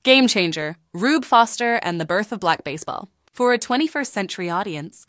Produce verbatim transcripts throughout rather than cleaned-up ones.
Game Changer, Rube Foster and the Birth of Black Baseball. For a twenty-first century audience,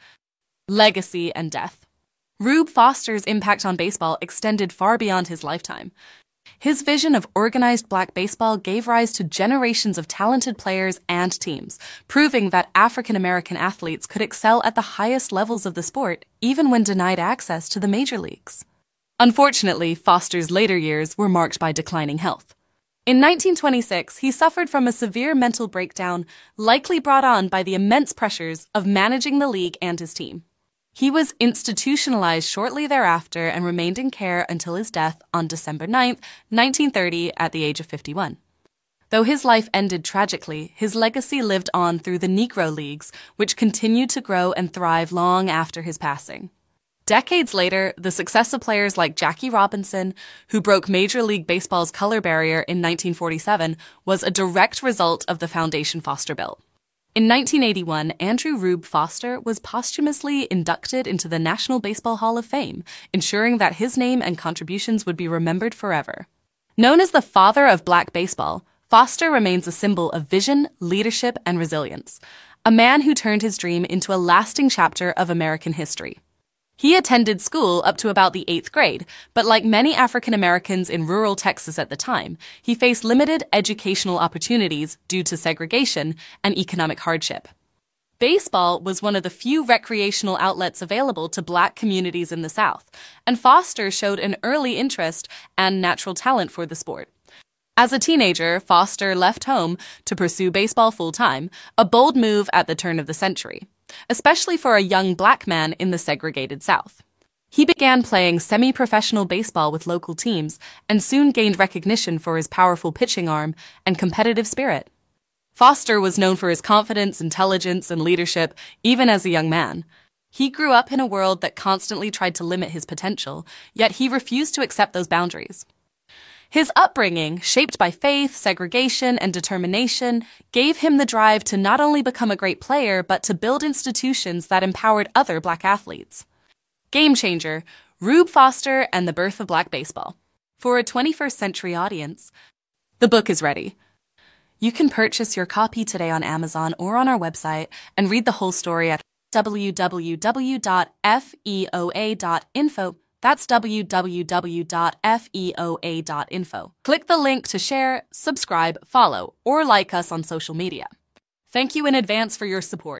legacy and death. Rube Foster's impact on baseball extended far beyond his lifetime. His vision of organized black baseball gave rise to generations of talented players and teams, proving that African American athletes could excel at the highest levels of the sport, even when denied access to the major leagues. Unfortunately, Foster's later years were marked by declining health. In nineteen twenty-six, he suffered from a severe mental breakdown, likely brought on by the immense pressures of managing the league and his team. He was institutionalized shortly thereafter and remained in care until his death on December ninth, nineteen thirty, at the age of fifty-one. Though his life ended tragically, his legacy lived on through the Negro Leagues, which continued to grow and thrive long after his passing. Decades later, the success of players like Jackie Robinson, who broke Major League Baseball's color barrier in nineteen forty-seven, was a direct result of the foundation Foster built. In nineteen eighty-one, Andrew Rube Foster was posthumously inducted into the National Baseball Hall of Fame, ensuring that his name and contributions would be remembered forever. Known as the father of black baseball, Foster remains a symbol of vision, leadership, and resilience, a man who turned his dream into a lasting chapter of American history. He attended school up to about the eighth grade, but like many African Americans in rural Texas at the time, he faced limited educational opportunities due to segregation and economic hardship. Baseball was one of the few recreational outlets available to black communities in the South, and Foster showed an early interest and natural talent for the sport. As a teenager, Foster left home to pursue baseball full-time, a bold move at the turn of the century, especially for a young black man in the segregated South. He began playing semi-professional baseball with local teams and soon gained recognition for his powerful pitching arm and competitive spirit. Foster was known for his confidence, intelligence, and leadership, even as a young man. He grew up in a world that constantly tried to limit his potential, yet he refused to accept those boundaries. His upbringing, shaped by faith, segregation, and determination, gave him the drive to not only become a great player, but to build institutions that empowered other black athletes. Game Changer, Rube Foster and the Birth of Black Baseball. For a twenty-first century audience, the book is ready. You can purchase your copy today on Amazon or on our website and read the whole story at w w w dot f e o a dot info. That's w w w dot f e o a dot info. Click the link to share, subscribe, follow, or like us on social media. Thank you in advance for your support.